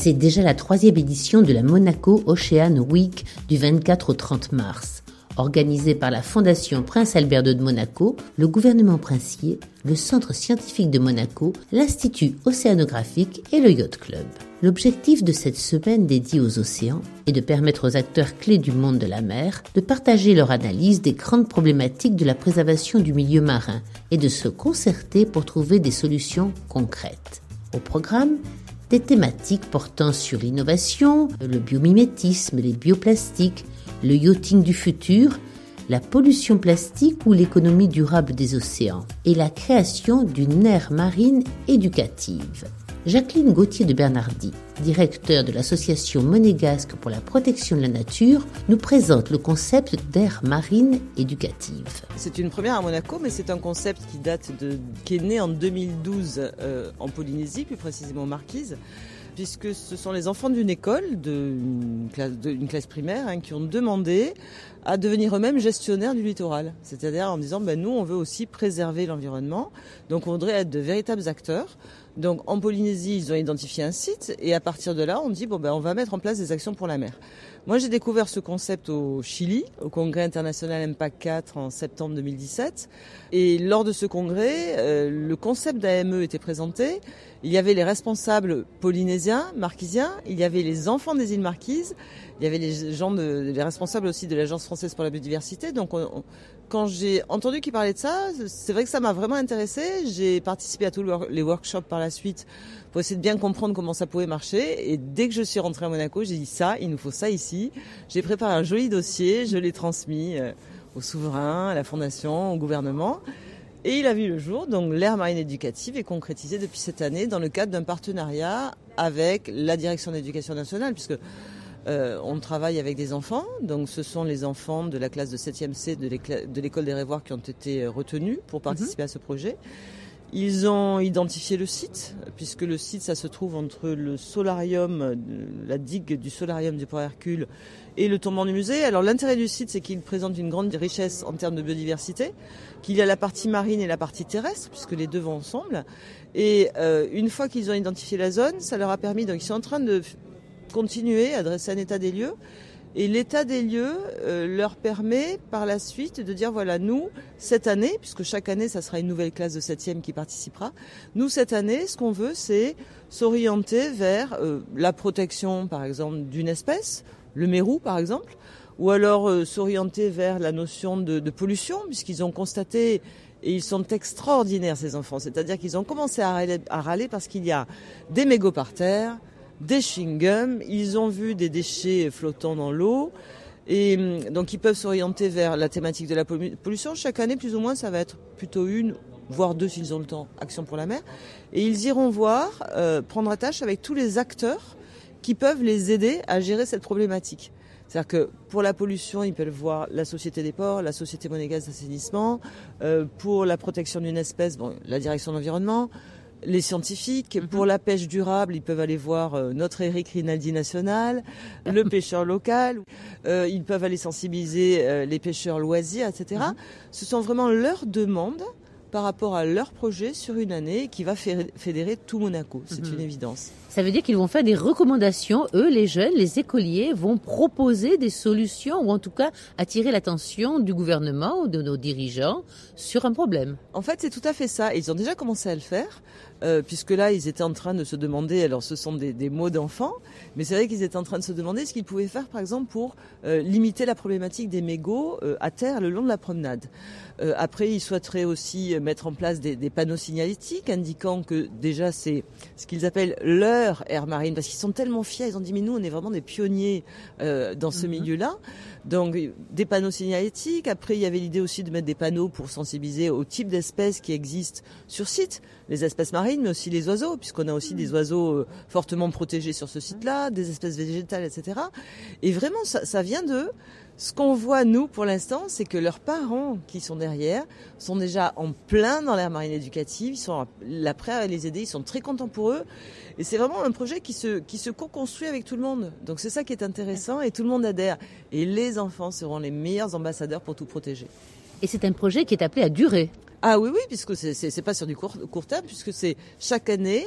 C'est déjà la 3e édition de la Monaco Ocean Week du 24 au 30 mars. Organisée par la Fondation Prince Albert II de Monaco, le gouvernement princier, le Centre scientifique de Monaco, l'Institut océanographique et le Yacht Club. L'objectif de cette semaine dédiée aux océans est de permettre aux acteurs clés du monde de la mer de partager leur analyse des grandes problématiques de la préservation du milieu marin et de se concerter pour trouver des solutions concrètes. Au programme, des thématiques portant sur l'innovation, le biomimétisme, les bioplastiques, le yachting du futur, la pollution plastique ou l'économie durable des océans et la création d'une aire marine éducative. Jacqueline Gauthier de Bernardi, directeur de l'association monégasque pour la protection de la nature, nous présente le concept d'aire marine éducative. C'est une première à Monaco, mais c'est un concept qui est né en 2012 en Polynésie, plus précisément Marquise, puisque ce sont les enfants d'une école, d'une classe primaire, qui ont demandé à devenir eux-mêmes gestionnaires du littoral. C'est-à-dire en disant, nous, on veut aussi préserver l'environnement, donc on voudrait être de véritables acteurs. Donc en Polynésie, ils ont identifié un site, et à partir de là, on dit, on va mettre en place des actions pour la mer. Moi, j'ai découvert ce concept au Chili, au Congrès international Impact 4 en septembre 2017. Et lors de ce congrès, le concept d'AME était présenté. Il y avait les responsables polynésiens, marquisiens, il y avait les enfants des îles Marquises, il y avait les responsables aussi de l'Agence française pour la biodiversité. Donc quand j'ai entendu qu'ils parlaient de ça, c'est vrai que ça m'a vraiment intéressée. J'ai participé à tous les workshops par la suite pour essayer de bien comprendre comment ça pouvait marcher. Et dès que je suis rentrée à Monaco, j'ai dit il nous faut ça ici. J'ai préparé un joli dossier, je l'ai transmis au souverain, à la fondation, au gouvernement. Et il a vu le jour, donc l'aire marine éducative est concrétisée depuis cette année dans le cadre d'un partenariat avec la direction de l'éducation nationale, puisque on travaille avec des enfants, donc ce sont les enfants de la classe de 7e C de l'école des Rêvoirs qui ont été retenus pour participer à ce projet. Ils ont identifié le site, puisque le site, ça se trouve entre le solarium, la digue du solarium du Port Hercule et le tombant du musée. Alors l'intérêt du site, c'est qu'il présente une grande richesse en termes de biodiversité, qu'il y a la partie marine et la partie terrestre, puisque les deux vont ensemble. Et une fois qu'ils ont identifié la zone, ça leur a permis, donc ils sont en train de continuer à dresser un état des lieux. Et l'état des lieux leur permet par la suite de dire, nous, cette année, puisque chaque année, ça sera une nouvelle classe de 7e qui participera, nous, cette année, ce qu'on veut, c'est s'orienter vers la protection, par exemple, d'une espèce, le mérou, par exemple, ou alors s'orienter vers la notion de pollution, puisqu'ils ont constaté, et ils sont extraordinaires, ces enfants, c'est-à-dire qu'ils ont commencé à râler parce qu'il y a des mégots par terre, des chewing-gums, ils ont vu des déchets flottants dans l'eau, et donc ils peuvent s'orienter vers la thématique de la pollution. Chaque année, plus ou moins, ça va être plutôt une, voire deux s'ils ont le temps, Action pour la mer, et ils iront prendre attache avec tous les acteurs qui peuvent les aider à gérer cette problématique. C'est-à-dire que pour la pollution, ils peuvent voir la Société des ports, la Société monégasque d'assainissement, pour la protection d'une espèce, la direction de l'environnement, les scientifiques. Pour la pêche durable, ils peuvent aller voir notre Eric Rinaldi national, le pêcheur local, ils peuvent aller sensibiliser les pêcheurs loisirs, etc. Ce sont vraiment leurs demandes par rapport à leur projet sur une année qui va fédérer tout Monaco. C'est une évidence. Ça veut dire qu'ils vont faire des recommandations. Eux, les jeunes, les écoliers, vont proposer des solutions ou en tout cas attirer l'attention du gouvernement ou de nos dirigeants sur un problème. En fait, c'est tout à fait ça. Ils ont déjà commencé à le faire, puisque là, ils étaient en train de se demander, alors ce sont des mots d'enfants, mais c'est vrai qu'ils étaient en train de se demander ce qu'ils pouvaient faire, par exemple, pour limiter la problématique des mégots à terre le long de la promenade. Après, ils souhaiteraient aussi mettre en place des panneaux signalétiques indiquant que déjà c'est ce qu'ils appellent leur aire marine, parce qu'ils sont tellement fiers, ils ont dit mais nous on est vraiment des pionniers dans ce milieu-là. Donc des panneaux signalétiques. Après il y avait l'idée aussi de mettre des panneaux pour sensibiliser au type d'espèces qui existent sur site, les espèces marines mais aussi les oiseaux, puisqu'on a aussi des oiseaux fortement protégés sur ce site-là, des espèces végétales, etc. Et vraiment ça vient de... Ce qu'on voit, nous, pour l'instant, c'est que leurs parents qui sont derrière sont déjà en plein dans l'aire marine éducative. Ils sont là prêts à les aider. Ils sont très contents pour eux. Et c'est vraiment un projet qui se co-construit avec tout le monde. Donc c'est ça qui est intéressant et tout le monde adhère. Et les enfants seront les meilleurs ambassadeurs pour tout protéger. Et c'est un projet qui est appelé à durer. Ah oui, puisque c'est pas sur du court terme, puisque c'est chaque année.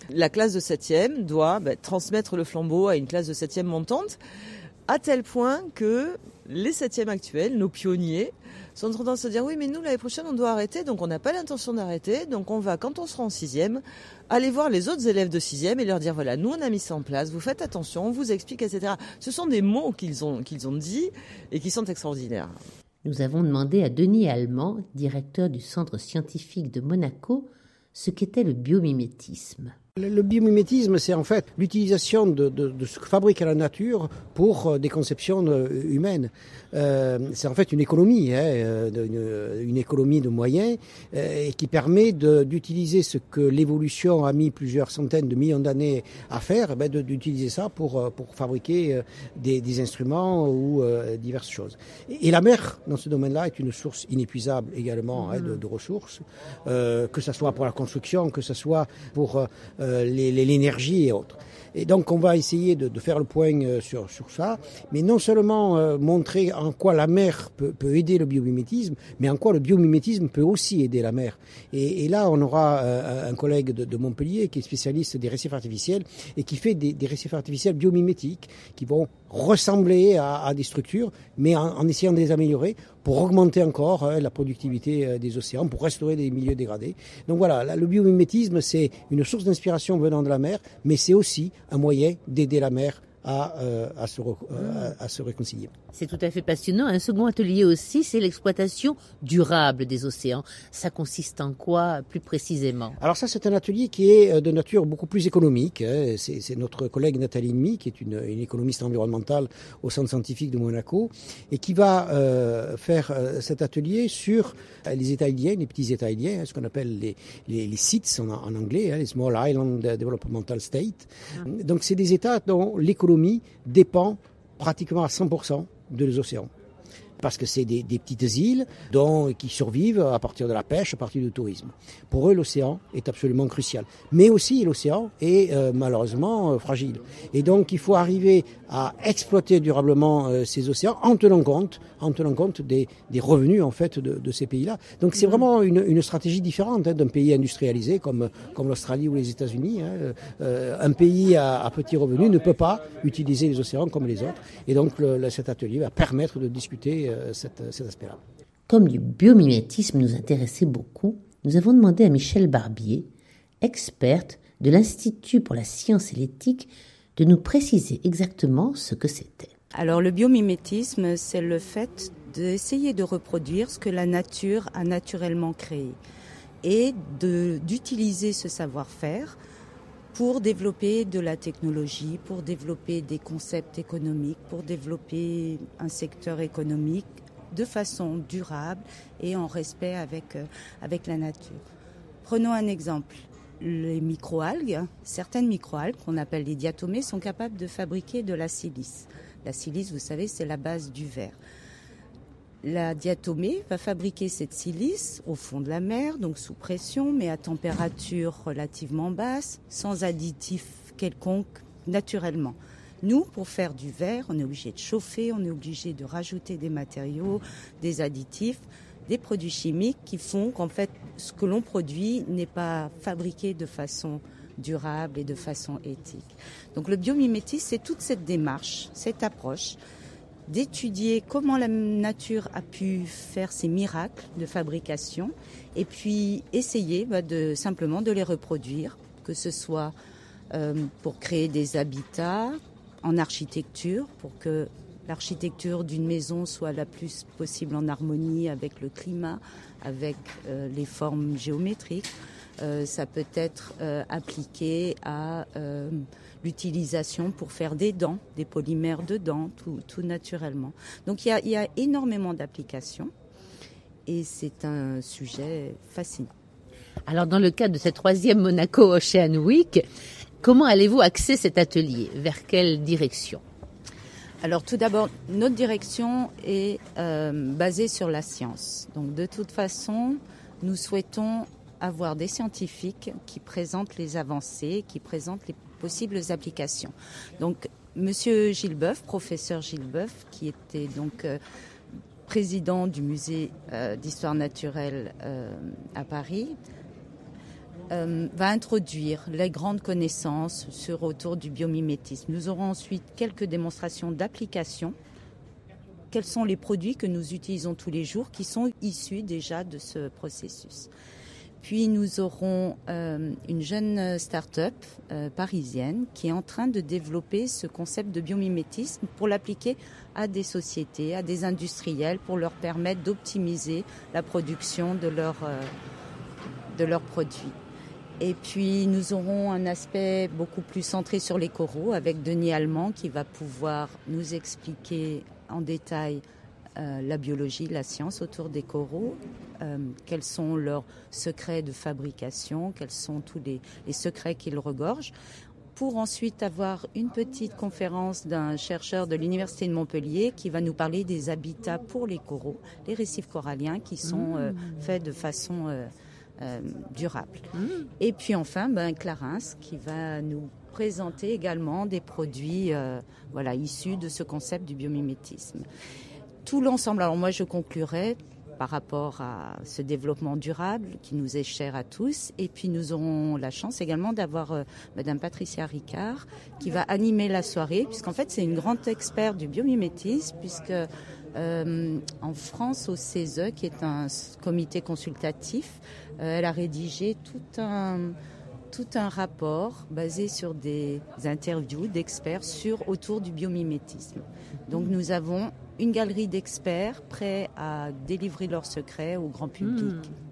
La classe de 7e doit transmettre le flambeau à une classe de 7e montante, à tel point que les 7e actuels, nos pionniers, sont en train de se dire oui mais nous l'année prochaine on doit arrêter, donc on n'a pas l'intention d'arrêter, donc on va quand on sera en 6e aller voir les autres élèves de 6e et leur dire voilà nous on a mis ça en place, vous faites attention, on vous explique, etc. Ce sont des mots qu'ils ont dit et qui sont extraordinaires. Nous avons demandé à Denis Allemand, directeur du Centre scientifique de Monaco, ce qu'était le biomimétisme. Le biomimétisme, c'est en fait l'utilisation de ce que fabrique la nature pour des conceptions humaines. C'est en fait une économie, une économie de moyens et qui permet d'utiliser ce que l'évolution a mis plusieurs centaines de millions d'années à faire, d'utiliser ça pour fabriquer des instruments ou diverses choses. Et la mer, dans ce domaine-là, est une source inépuisable également de ressources, que ce soit pour la construction, que ce soit pour l'énergie et autres. Et donc on va essayer de faire le point sur ça, mais non seulement montrer en quoi la mer peut aider le biomimétisme, mais en quoi le biomimétisme peut aussi aider la mer. Et là on aura un collègue de Montpellier qui est spécialiste des récifs artificiels et qui fait des récifs artificiels biomimétiques qui vont ressembler à des structures, mais en essayant de les améliorer pour augmenter encore la productivité des océans, pour restaurer des milieux dégradés. Donc voilà, le biomimétisme, c'est une source d'inspiration venant de la mer, mais c'est aussi un moyen d'aider la mer à se réconcilier. C'est tout à fait passionnant. Un second atelier aussi, c'est l'exploitation durable des océans. Ça consiste en quoi plus précisément ? Alors ça, c'est un atelier qui est de nature beaucoup plus économique. C'est notre collègue Nathalie Nmy, qui est une économiste environnementale au Centre scientifique de Monaco, et qui va faire cet atelier sur les États îliens, les petits États îliens, ce qu'on appelle les SIDS en anglais, les Small Island Developmental States. Donc c'est des États dont l'économie dépend pratiquement à 100% de océans. Parce que c'est des petites îles qui survivent à partir de la pêche, à partir du tourisme. Pour eux, l'océan est absolument crucial. Mais aussi, l'océan est malheureusement fragile. Et donc, il faut arriver à exploiter durablement ces océans en tenant compte des revenus en fait de ces pays-là. Donc, c'est vraiment une stratégie différente d'un pays industrialisé comme l'Australie ou les États-Unis. Un pays à petits revenus ne peut pas utiliser les océans comme les autres. Et donc, cet atelier va permettre de discuter cet aspect-là. Comme le biomimétisme nous intéressait beaucoup, nous avons demandé à Michèle Barbier, experte de l'Institut pour la science et l'éthique, de nous préciser exactement ce que c'était. Alors le biomimétisme, c'est le fait d'essayer de reproduire ce que la nature a naturellement créé et d'utiliser ce savoir-faire pour développer de la technologie, pour développer des concepts économiques, pour développer un secteur économique de façon durable et en respect avec la nature. Prenons un exemple. Les microalgues, certaines microalgues qu'on appelle les diatomées, sont capables de fabriquer de la silice. La silice, vous savez, c'est la base du verre. La diatomée va fabriquer cette silice au fond de la mer, donc sous pression, mais à température relativement basse, sans additifs quelconques, naturellement. Nous, pour faire du verre, on est obligé de chauffer, on est obligé de rajouter des matériaux, des additifs, des produits chimiques qui font qu'en fait, ce que l'on produit n'est pas fabriqué de façon durable et de façon éthique. Donc le biomimétisme, c'est toute cette démarche, cette approche d'étudier comment la nature a pu faire ces miracles de fabrication et puis essayer simplement de les reproduire, que ce soit pour créer des habitats en architecture, pour que l'architecture d'une maison soit la plus possible en harmonie avec le climat, avec les formes géométriques. Ça peut être appliqué à l'utilisation pour faire des dents, des polymères de dents, tout naturellement. Donc il y a énormément d'applications et c'est un sujet fascinant. Alors dans le cadre de cette 3e Monaco Ocean Week, comment allez-vous axer cet atelier ? Vers quelle direction ? Alors tout d'abord, notre direction est basée sur la science. Donc de toute façon, nous souhaitons avoir des scientifiques qui présentent les avancées, qui présentent les possibles applications. Donc Monsieur Gilbeuf, professeur Gilbeuf, qui était donc président du musée d'histoire naturelle à Paris, va introduire les grandes connaissances autour du biomimétisme. Nous aurons ensuite quelques démonstrations d'application. Quels sont les produits que nous utilisons tous les jours qui sont issus déjà de ce processus. Puis nous aurons une jeune start-up parisienne qui est en train de développer ce concept de biomimétisme pour l'appliquer à des sociétés, à des industriels, pour leur permettre d'optimiser la production de leurs produits. Et puis nous aurons un aspect beaucoup plus centré sur les coraux avec Denis Allemand qui va pouvoir nous expliquer en détail la biologie, la science autour des coraux, quels sont leurs secrets de fabrication, quels sont tous les secrets qu'ils regorgent, pour ensuite avoir une petite conférence d'un chercheur de l'Université de Montpellier qui va nous parler des habitats pour les coraux, les récifs coralliens qui sont faits de façon durable. Et puis enfin, Clarins qui va nous présenter également des produits issus de ce concept du biomimétisme. Tout l'ensemble, alors moi je conclurai par rapport à ce développement durable qui nous est cher à tous. Et puis nous aurons la chance également d'avoir Madame Patricia Ricard qui va animer la soirée, puisqu'en fait c'est une grande experte du biomimétisme, puisque en France au CESE, qui est un comité consultatif, elle a rédigé tout un rapport basé sur des interviews d'experts autour du biomimétisme. Donc nous avons une galerie d'experts prêts à délivrer leurs secrets au grand public.